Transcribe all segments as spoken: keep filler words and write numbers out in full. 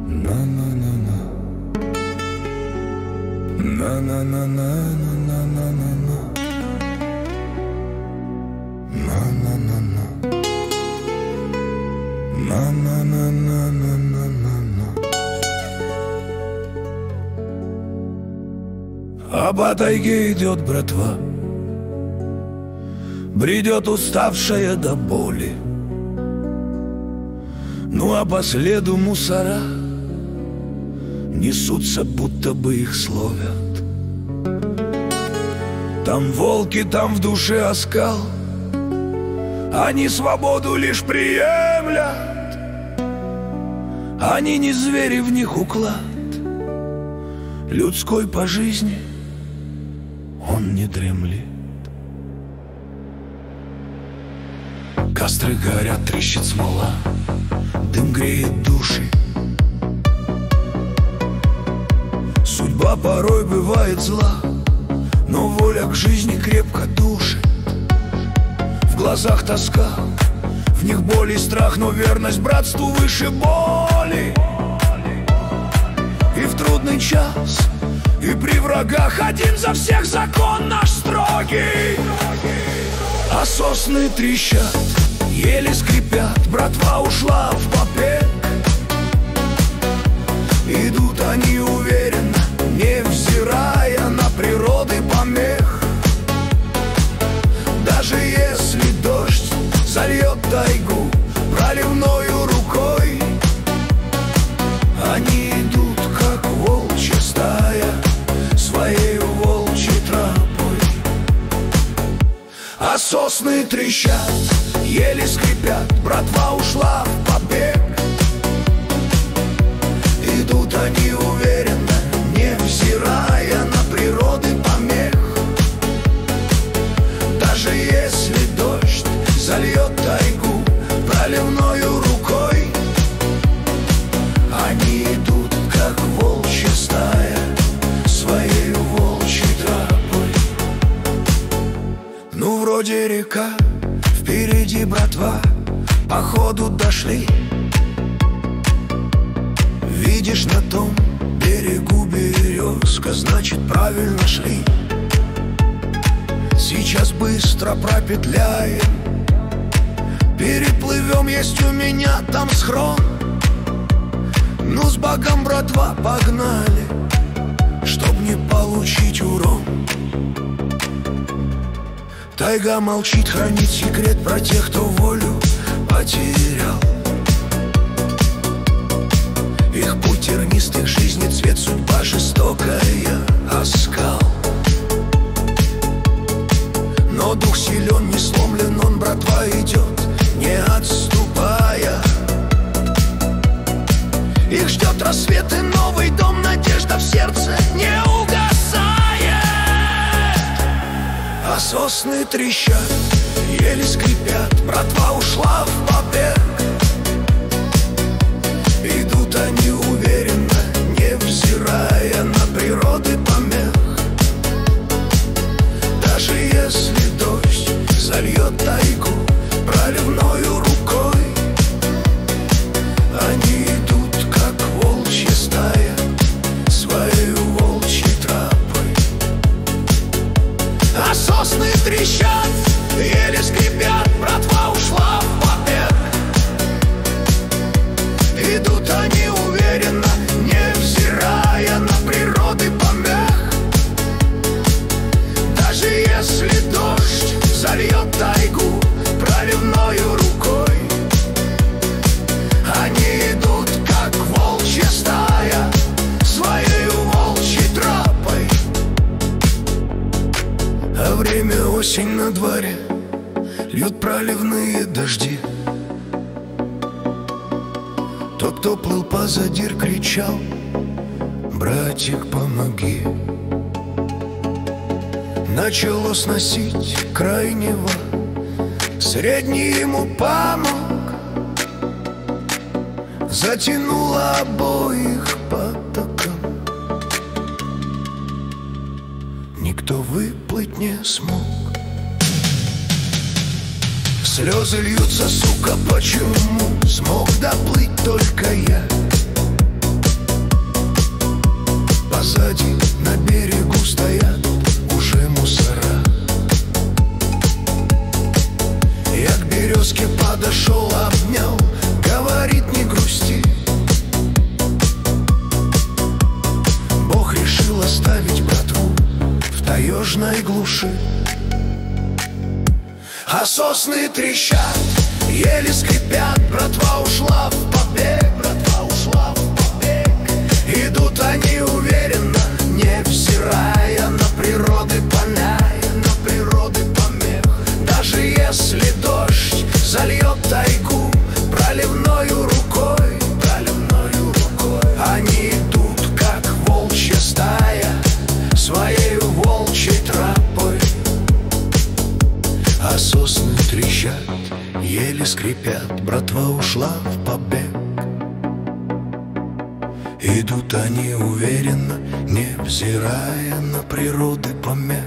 На-на-на-на. На-на-на-на-на-на-на-на. На-на-на-на. На-на-на-на-на-на-на. А по тайге идет братва, бредет уставшая до боли. Ну а по следу мусора несутся, будто бы их словят. Там волки, там в душе оскал, они свободу лишь приемлят. Они не звери, в них уклад людской по жизни, он не дремлет. Костры горят, трещит смола, дым греет души. Судьба порой бывает зла, но воля к жизни крепко душит. В глазах тоска, в них боль и страх, но верность братству выше боли. И в трудный час, и при врагах один за всех закон наш строгий. А сосны трещат, еле скрипят, братва ушла в побег. Идут они уверенно, невзирая на природы помех. Даже если дождь зальет тайгу проливною рукой, они идут, как волчья стая, своей волчьей тропой. А сосны трещат, еле скрипят, братва ушла в побег. Идут они уверенно, невзирая на природы помех. Даже если дождь зальет тайгу проливною рукой, они идут, как волчья стая, своей волчьей тропой. Ну, вроде река, впереди братва, походу дошли. Видишь, на том берегу березка, значит, правильно шли. Сейчас быстро пропетляем, переплывем, есть у меня там схрон. Ну, с Богом, братва, погнали, чтоб не получить урон. Тайга молчит, хранит секрет про тех, кто волю потерял. Их путь тернистых, жизни цвет, судьба жестокая, оскал. Но дух силен, не сломлен, он, братва, идет, не отступая. Их ждет рассвет и новый дом, надежда в сердце не угасает. А сосны трещат, еле скрипят, братва ушла в побег. Идут они уверенно, невзирая на природы помех. Даже если дождь зальет тайгу проливною рукой, они идут, как волчья стая, своей волчьей тропой. А сосны трещат, еле скрипят, братва ушла в побег. Идут они уверенно, невзирая на природы помех. Даже если дождь зальет тайгу проливною рукой, они идут, как волчья стая, своей волчьей тропой. А время осень на дворе, льют проливные дожди. Тот, кто плыл позади, кричал: братик, помоги. Начало сносить крайнего, средний ему помог. Затянуло обоих потоком, никто выплыть не смог. Слезы льются, сука, почему смог доплыть только я? снежной глуши. А сосны трещат, еле скрипят, братва ушла в побег, братва ушла в побег. Идут они уверенно, невзирая на природы поля, на природы помех. Даже если дождь зальет тайгу проливною рукой, проливною рукой, они идут, как волчья стая, своей волчьей тропой. А сосны трещат, еле скрипят, братва ушла в побег. Идут они уверенно, невзирая на природы помех.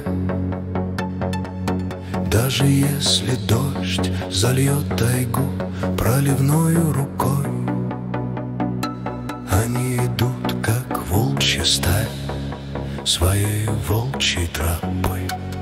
Даже если дождь зальет тайгу проливною рукой, они идут, как волчья стая, своей волчьей тропой.